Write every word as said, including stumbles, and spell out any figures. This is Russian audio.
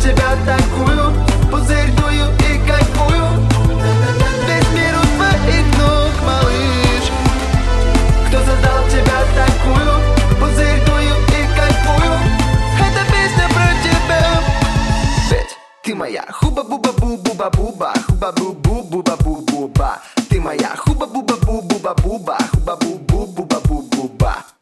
тебя такую, пузырь дую и кайфую. Весь мир у твоих ног, малыш. Кто создал тебя такую, пузырь дую и кайфую. Эта песня про тебя. Ведь ты моя хуба-буба-бу-буба-буба, хуба-бу-бу-буба-бу-буба. Ты моя хуба-буба-бу-буба-буба, хуба-бу-бу-буба-бу-буба.